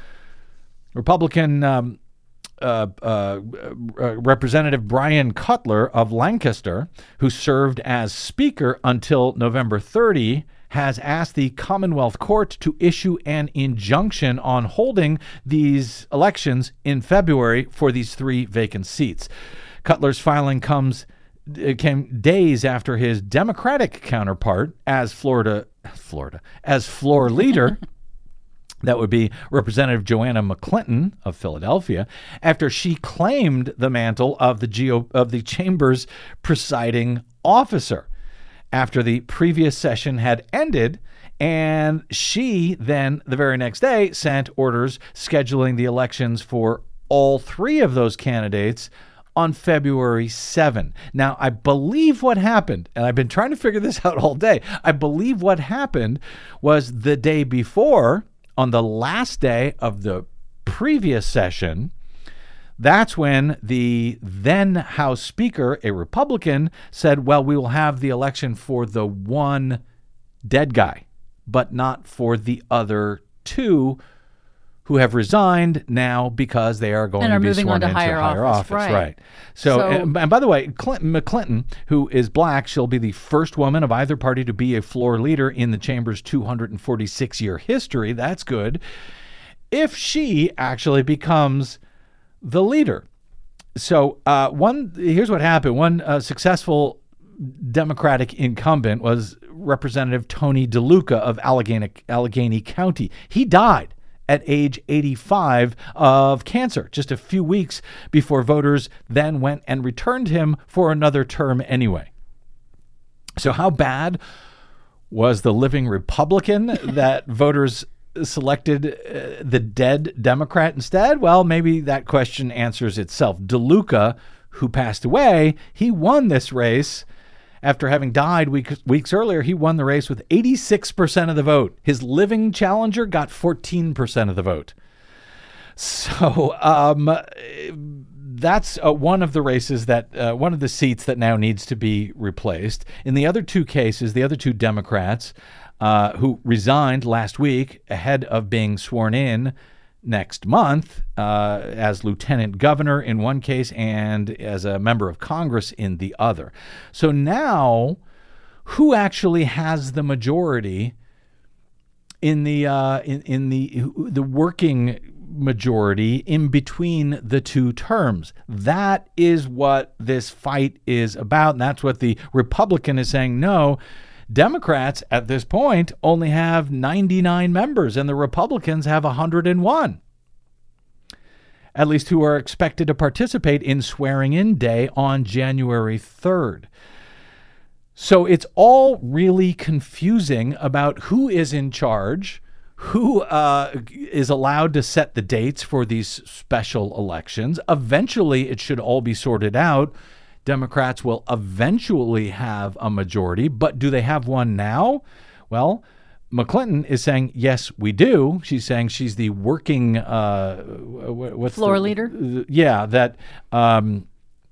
Republican um, uh, uh, uh, Representative Brian Cutler of Lancaster, who served as Speaker until November thirtieth, has asked the Commonwealth Court to issue an injunction on holding these elections in February for these three vacant seats. Cutler's filing comes it came days after his Democratic counterpart as Florida, Florida, as floor leader. That would be Representative Joanna McClinton of Philadelphia, after she claimed the mantle of the G O of the chamber's presiding officer after the previous session had ended, and she then, the very next day, sent orders scheduling the elections for all three of those candidates on February seventh. Now, I believe what happened, and I've been trying to figure this out all day, I believe what happened was the day before, on the last day of the previous session, that's when the then House Speaker, a Republican, said, well, we will have the election for the one dead guy, but not for the other two who have resigned now because they are going
And are
to be
moving
sworn
on to
into
higher
higher
office,
office.
right.
So,
So-
and, and by the way, Clinton, McClinton, who is black, she'll be the first woman of either party to be a floor leader in the chamber's two hundred forty-six year history. That's good. If she actually becomes the leader. So uh, one, here's what happened. One uh, successful Democratic incumbent was Representative Tony DeLuca of Allegheny, Allegheny County. He died at age eighty-five of cancer just a few weeks before voters then went and returned him for another term anyway. So how bad was the living Republican that voters selected uh, the dead Democrat instead? Well, maybe that question answers itself. DeLuca, who passed away, he won this race after having died week, weeks earlier. He won the race with eighty-six percent of the vote. His living challenger got fourteen percent of the vote. So um, that's uh, one of the races that, uh, one of the seats that now needs to be replaced. In the other two cases, the other two Democrats uh, who resigned last week ahead of being sworn in next month uh, as lieutenant governor in one case and as a member of Congress in the other. So now, who actually has the majority in the uh, in in the the working majority in between the two terms? That is what this fight is about, and that's what the Republican is saying. No, Democrats at this point only have ninety-nine members, and the Republicans have one hundred one, at least, who are expected to participate in swearing-in day on January third. So it's all really confusing about who is in charge, who uh, is allowed to set the dates for these special elections. Eventually, it should all be sorted out. Democrats will eventually have a majority, but do they have one now? Well, McClinton is saying, yes, we do. She's saying she's the working uh, what's
floor
the,
leader.
The, yeah, that um,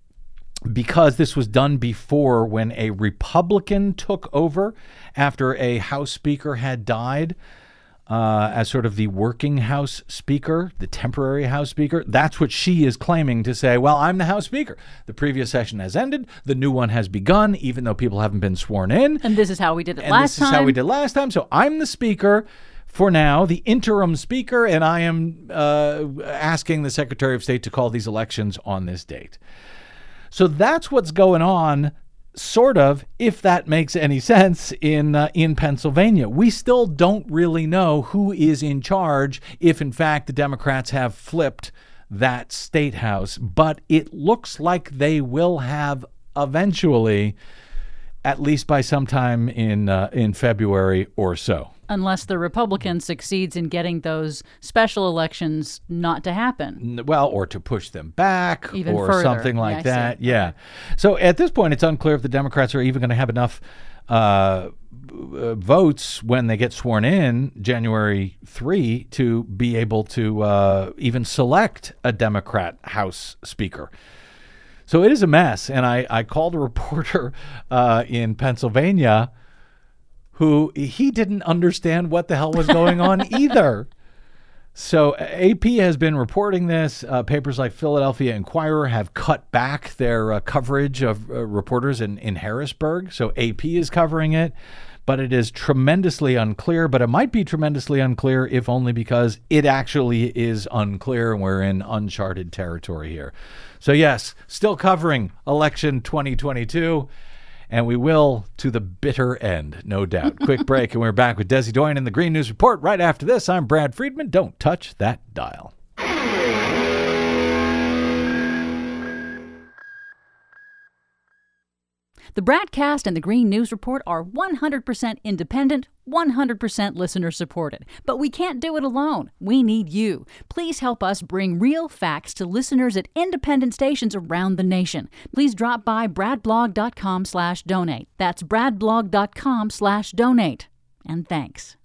because this was done before when a Republican took over after a House Speaker had died uh, as sort of the working House Speaker, the temporary House Speaker. That's what she is claiming to say, well, I'm the House Speaker. The previous session has ended. The new one has begun, even though people haven't been sworn in.
And this is how we did it
and
last time.
this is how we did last time. So I'm the Speaker for now, the interim Speaker, and I am uh, asking the Secretary of State to call these elections on this date. So that's what's going on, sort of, if that makes any sense, in uh, in Pennsylvania. We still don't really know who is in charge, if in fact the Democrats have flipped that state house. But it looks like they will have eventually, at least by sometime in uh, in February or so.
Unless the Republican succeeds in getting those special elections not to happen.
Well, or to push them back
Even
or
further.
something like
Yeah, I
that.
see.
Yeah. So at this point, it's unclear if the Democrats are even going to have enough uh, uh, votes when they get sworn in January third to be able to uh, even select a Democrat House Speaker. So it is a mess. And I, I called a reporter uh, in Pennsylvania who he didn't understand what the hell was going on either. So A P has been reporting this. Uh, papers like Philadelphia Inquirer have cut back their uh, coverage of uh, reporters in, in Harrisburg. So A P is covering it, but it is tremendously unclear. But it might be tremendously unclear if only because it actually is unclear and we're in uncharted territory here. So yes, still covering election twenty twenty-two. And we will to the bitter end, no doubt. Quick break, and we're back with Desi Doyen in the Green News Report. Right after this, I'm Brad Friedman. Don't touch that dial.
The Bradcast and the Green News Report are one hundred percent independent, one hundred percent listener supported. But we can't do it alone. We need you. Please help us bring real facts to listeners at independent stations around the nation. Please drop by bradblog.com slash donate. That's bradblog.com slash donate. And thanks.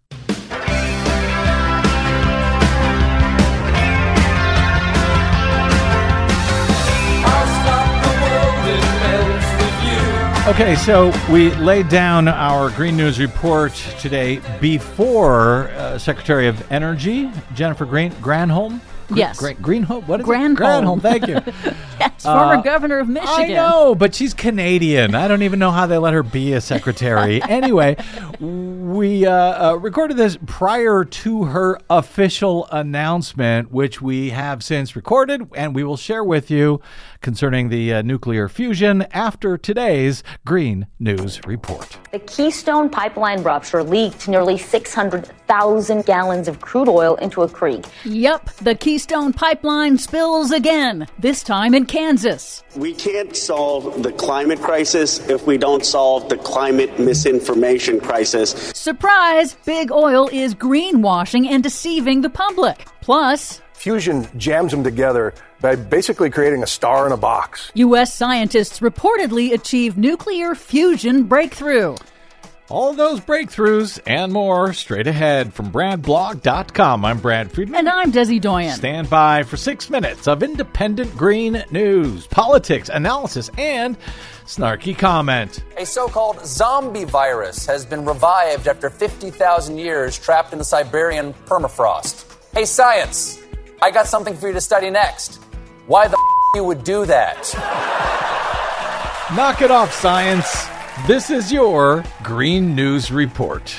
I'll stop the world, it melts with you.
Okay, so we laid down our Green News Report today before uh, Secretary of Energy, Jennifer Green, Granholm? Gr-
Yes.
Gra- Greenholm? What is
Granholm.
it? Granholm, thank you.
Yes, former governor of Michigan.
I know, but she's Canadian. I don't even know how they let her be a secretary. Anyway, we uh, uh, recorded this prior to her official announcement, which we have since recorded, and we will share with you concerning the uh, nuclear fusion after today's Green News Report.
The Keystone Pipeline rupture leaked nearly six hundred thousand gallons of crude oil into a creek.
Yep, the Keystone Pipeline spills again, this time in Kansas.
We can't solve the climate crisis if we don't solve the climate misinformation crisis.
Surprise! Big Oil is greenwashing and deceiving the public. Plus,
Fusion jams them together by basically creating a star in a box.
U S scientists reportedly achieved nuclear fusion breakthrough.
All those breakthroughs and more straight ahead from brad blog dot com. I'm Brad Friedman.
And I'm Desi Doyen.
Stand by for six minutes of independent green news, politics, analysis, and snarky comment.
A so-called zombie virus has been revived after fifty thousand years trapped in the Siberian permafrost. Hey, science, I got something for you to study next. Why the f*** you would do that?
Knock it off, science. This is your Green News Report.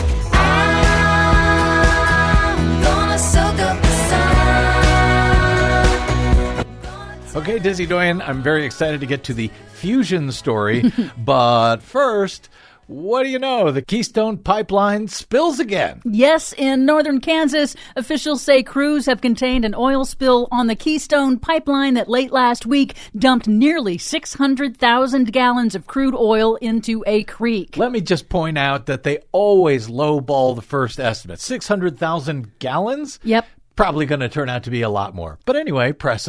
Okay, Desi Doyen, I'm very excited to get to the fusion story. But first, what do you know? The Keystone Pipeline spills again.
Yes, in northern Kansas, officials say crews have contained an oil spill on the Keystone Pipeline that late last week dumped nearly six hundred thousand gallons of crude oil into a creek.
Let me just point out that they always lowball the first estimate. six hundred thousand gallons?
Yep.
Probably going to turn out to be a lot more. But anyway, press on.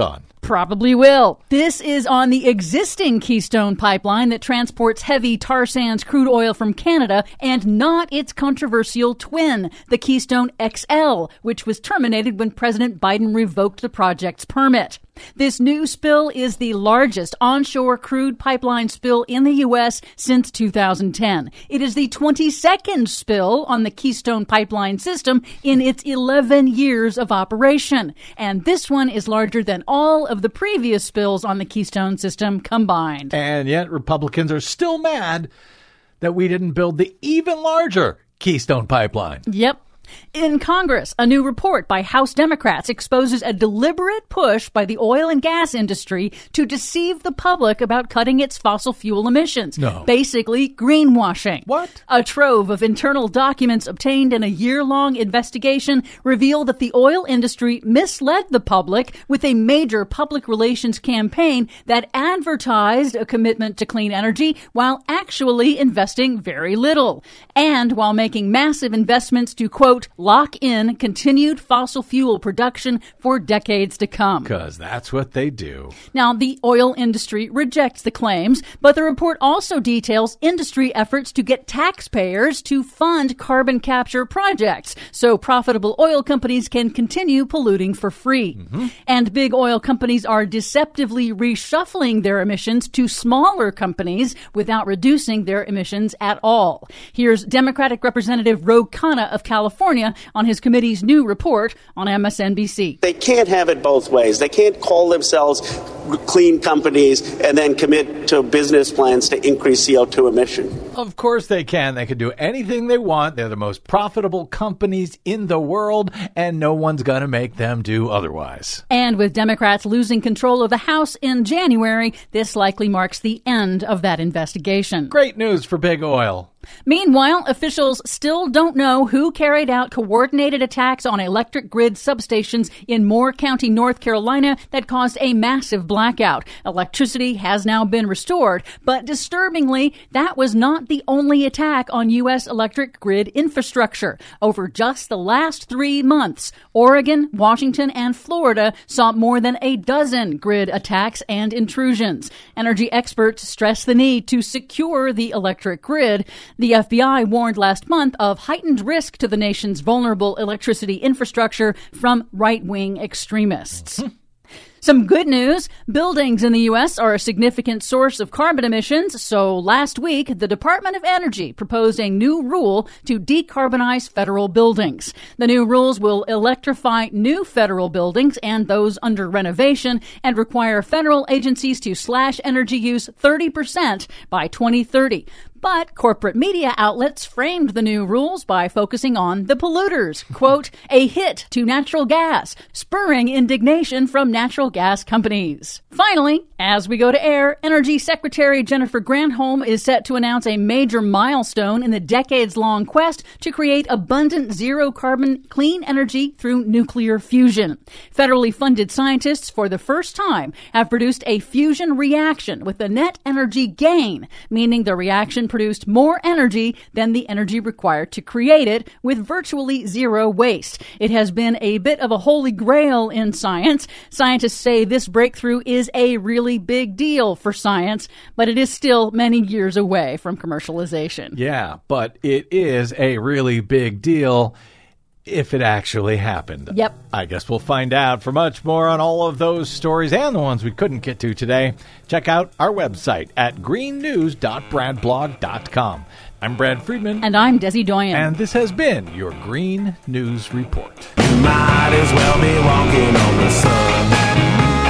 Probably will. This is on the existing Keystone Pipeline that transports heavy tar sands crude oil from Canada, and not its controversial twin, the Keystone X L, which was terminated when President Biden revoked the project's permit. This new spill is the largest onshore crude pipeline spill in the U S since two thousand ten. It is the twenty-second spill on the Keystone Pipeline system in its eleven years of operation. And this one is larger than all of the previous spills on the Keystone system combined.
And yet Republicans are still mad that we didn't build the even larger Keystone Pipeline.
Yep. In Congress, a new report by House Democrats exposes a deliberate push by the oil and gas industry to deceive the public about cutting its fossil fuel emissions.
No.
Basically, greenwashing.
What?
A trove of internal documents obtained in a year-long investigation reveal that the oil industry misled the public with a major public relations campaign that advertised a commitment to clean energy while actually investing very little. And while making massive investments to, quote, lock in continued fossil fuel production for decades to come.
Because that's what they do.
Now, the oil industry rejects the claims, but the report also details industry efforts to get taxpayers to fund carbon capture projects so profitable oil companies can continue polluting for free. Mm-hmm. And big oil companies are deceptively reshuffling their emissions to smaller companies without reducing their emissions at all. Here's Democratic Representative Ro Khanna of California on his committee's new report on M S N B C.
They can't have it both ways. They can't call themselves clean companies and then commit to business plans to increase C O two emission.
Of course they can. They can do anything they want. They're the most profitable companies in the world, and no one's going to make them do otherwise.
And with Democrats losing control of the House in January, this likely marks the end of that investigation.
Great news for big oil.
Meanwhile, officials still don't know who carried out coordinated attacks on electric grid substations in Moore County, North Carolina that caused a massive blackout. Electricity has now been restored, but disturbingly, that was not the only attack on U S electric grid infrastructure. Over just the last three months, Oregon, Washington, and Florida saw more than a dozen grid attacks and intrusions. Energy experts stress the need to secure the electric grid. The F B I warned last month of heightened risk to the nation's vulnerable electricity infrastructure from right-wing extremists. Some good news. Buildings in the U S are a significant source of carbon emissions, so last week, the Department of Energy proposed a new rule to decarbonize federal buildings. The new rules will electrify new federal buildings and those under renovation and require federal agencies to slash energy use thirty percent by twenty thirty. But corporate media outlets framed the new rules by focusing on the polluters. Quote, a hit to natural gas, spurring indignation from natural gas companies. Finally, as we go to air, Energy Secretary Jennifer Granholm is set to announce a major milestone in the decades-long quest to create abundant zero-carbon clean energy through nuclear fusion. Federally funded scientists, for the first time, have produced a fusion reaction with a net energy gain, meaning the reaction produced more energy than the energy required to create it, with virtually zero waste. It has been a bit of a holy grail in science. Scientists say this breakthrough is a really big deal for science, but it is still many years away from commercialization.
Yeah, but it is a really big deal if it actually happened.
Yep.
I guess we'll find out. For much more on all of those stories and the ones we couldn't get to today, check out our website at green news dot brad blog dot com. I'm Brad Friedman.
And I'm Desi Doyen.
And this has been your Green News Report.
You might as well be walking on the sun.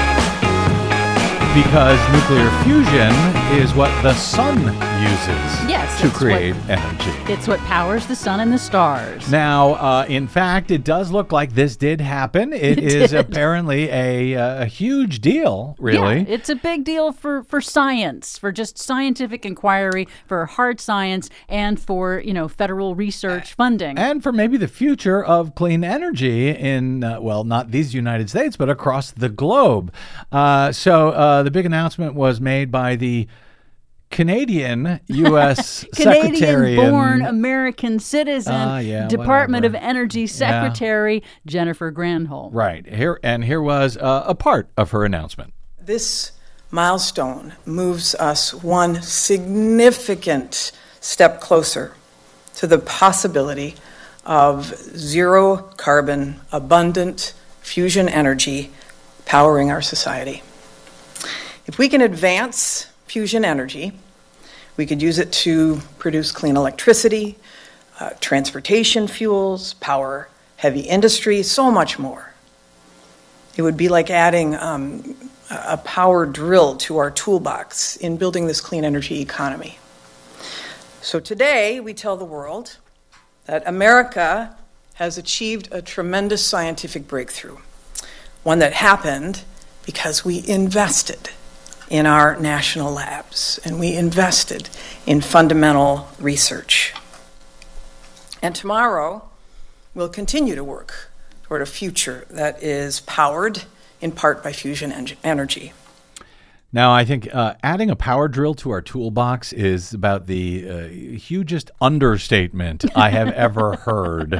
Because nuclear fusion is what the sun uses
yes,
to
it's
create
what,
energy.
It's what powers the sun and the stars.
Now, uh, in fact, it does look like this did happen. It, it is did. apparently a, a huge deal, really.
Yeah, it's a big deal for, for science, for just scientific inquiry, for hard science, and for, you know, federal research funding.
And for maybe the future of clean energy in, uh, well, not these United States, but across the globe. Uh, so uh, the big announcement was made by the Canadian U S Secretary.
Canadian-born
and-
American citizen,
Ah, yeah,
Department
whatever.
of Energy Secretary Jennifer Granholm.
Right. Here and here was uh, a part of her announcement.
This milestone moves us one significant step closer to the possibility of zero carbon, abundant fusion energy powering our society. If we can advance fusion energy, we could use it to produce clean electricity, uh, transportation fuels, power heavy industry, so much more. It would be like adding um, a power drill to our toolbox in building this clean energy economy. So today, we tell the world that America has achieved a tremendous scientific breakthrough, one that happened because we invested in our national labs and we invested in fundamental research. And tomorrow, we'll continue to work toward a future that is powered in part by fusion en- energy.
Now, I think uh, adding a power drill to our toolbox is about the uh, hugest understatement I have ever heard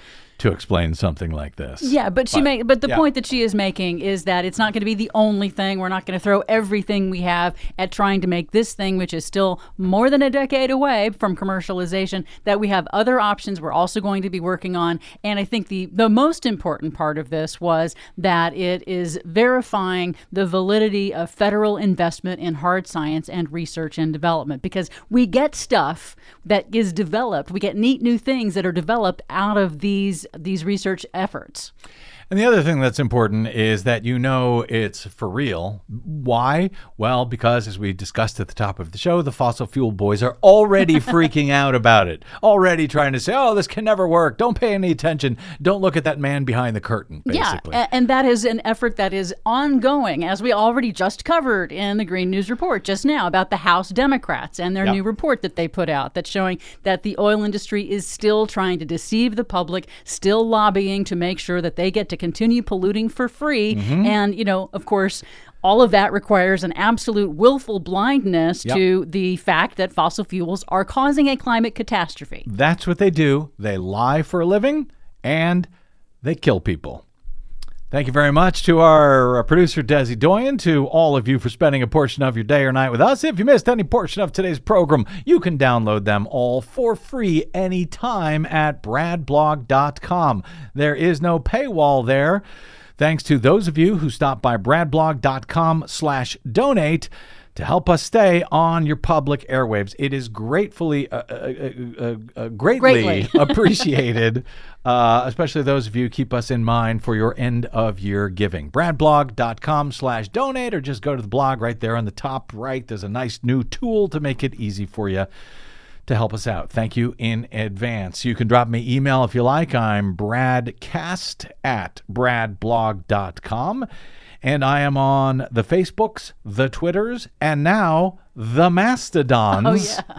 to explain something like this.
Yeah, but she make but the
yeah.
point that she is making is that it's not going to be the only thing. We're not going to throw everything we have at trying to make this thing, which is still more than a decade away from commercialization, that we have other options we're also going to be working on. And I think the the most important part of this was that it is verifying the validity of federal investment in hard science and research and development, because we get stuff that is developed. We get neat new things that are developed out of these these research efforts.
And the other thing that's important is that you know it's for real. Why? Well, because as we discussed at the top of the show, the fossil fuel boys are already freaking out about it, already trying to say, oh, this can never work. Don't pay any attention. Don't look at that man behind the curtain, basically.
Yeah, and that is an effort that is ongoing, as we already just covered in the Green News Report just now about the House Democrats and their
Yeah.
new report that they put out that's showing that the oil industry is still trying to deceive the public, still lobbying to make sure that they get to continue polluting for free.
Mm-hmm.
And, you know, of course, all of that requires an absolute willful blindness
Yep.
to the fact that fossil fuels are causing a climate catastrophe.
That's what they do. They lie for a living and they kill people. Thank you very much to our uh, producer, Desi Doyen, to all of you for spending a portion of your day or night with us. If you missed any portion of today's program, you can download them all for free anytime at brad blog dot com. There is no paywall there. Thanks to those of you who stopped by brad blog dot com slash donate to help us stay on your public airwaves. It is gratefully, uh, uh, uh, uh, greatly,
Greatly.
appreciated, uh, especially those of you who keep us in mind for your end-of-year giving. brad blog dot com slash donate, or just go to the blog right there on the top right. There's a nice new tool to make it easy for you to help us out. Thank you in advance. You can drop me email if you like. I'm bradcast at brad blog dot com. And I am on the Facebooks, the Twitters, and now the Mastodons
Oh, yeah.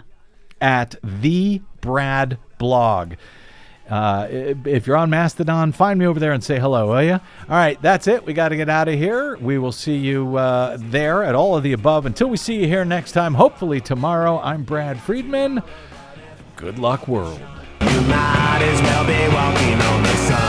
at the Brad Blog. Uh, if you're on Mastodon, find me over there and say hello, will you? All right, that's it. We got to get out of here. We will see you uh, there at all of the above. Until we see you here next time, hopefully tomorrow, I'm Brad Friedman. Good luck, world.
You might as well be walking on the sun.